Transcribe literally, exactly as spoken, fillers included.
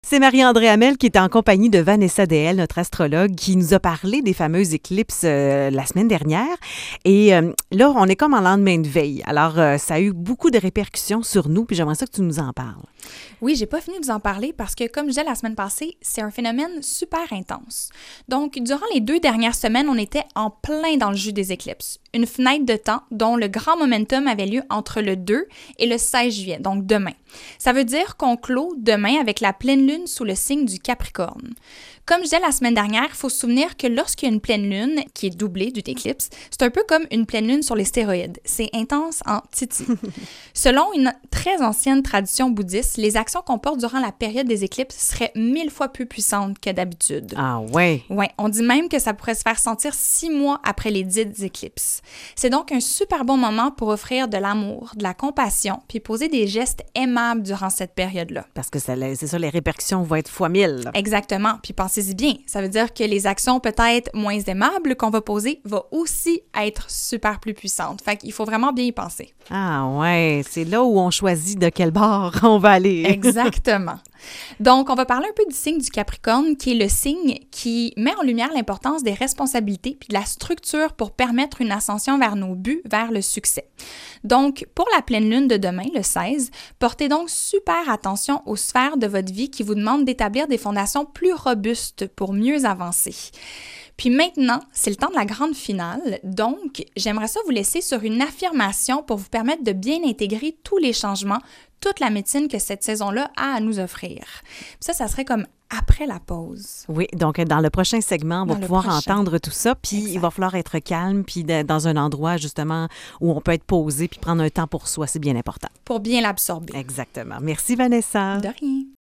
C'est Marie-André Hamel qui est en compagnie de Vanessa Deshaies, notre astrologue, qui nous a parlé des fameuses éclipses euh, la semaine dernière. Et euh, là, on est comme en lendemain de veille. Alors, euh, ça a eu beaucoup de répercussions sur nous, puis j'aimerais ça que tu nous en parles. Oui, j'ai pas fini de vous en parler parce que, comme je disais la semaine passée, c'est un phénomène super intense. Donc, durant les deux dernières semaines, on était en plein dans le jus des éclipses. Une fenêtre de temps dont le grand momentum avait lieu entre le deux et le seize juillet, donc demain. Ça veut dire qu'on clôt demain avec la pleine lune sous le signe du Capricorne. Comme je disais la semaine dernière, il faut se souvenir que lorsqu'il y a une pleine lune, qui est doublée d'une éclipse, c'est un peu comme une pleine lune sur les stéroïdes. C'est intense en titi. Selon une très ancienne tradition bouddhiste, les actions qu'on porte durant la période des éclipses seraient mille fois plus puissantes que d'habitude. Ah ouais? Oui, on dit même que ça pourrait se faire sentir six mois après les dites éclipses. C'est donc un super bon moment pour offrir de l'amour, de la compassion, puis poser des gestes aimables durant cette période-là. Parce que ça, c'est ça, les répercussions vont être fois mille. Là. Exactement. Puis pensez-y bien, ça veut dire que les actions peut-être moins aimables qu'on va poser vont aussi être super plus puissantes. Fait qu'il faut vraiment bien y penser. Ah ouais, c'est là où on choisit de quel bord on va aller. Exactement. Donc, on va parler un peu du signe du Capricorne, qui est le signe qui met en lumière l'importance des responsabilités puis de la structure pour permettre une ascension vers nos buts, vers le succès. Donc, pour la pleine lune de demain, le seize, portez donc super attention aux sphères de votre vie qui vous demandent d'établir des fondations plus robustes pour mieux avancer. Puis maintenant, c'est le temps de la grande finale, donc j'aimerais ça vous laisser sur une affirmation pour vous permettre de bien intégrer tous les changements, toute la médecine que cette saison-là a à nous offrir. Puis ça, ça serait comme après la pause. Oui, donc dans le prochain segment, on va Dans pouvoir prochain. entendre tout ça, puis Exact. il va falloir être calme, puis de, dans un endroit justement où on peut être posé, puis prendre un temps pour soi, c'est bien important. Pour bien l'absorber. Exactement. Merci Vanessa. De rien.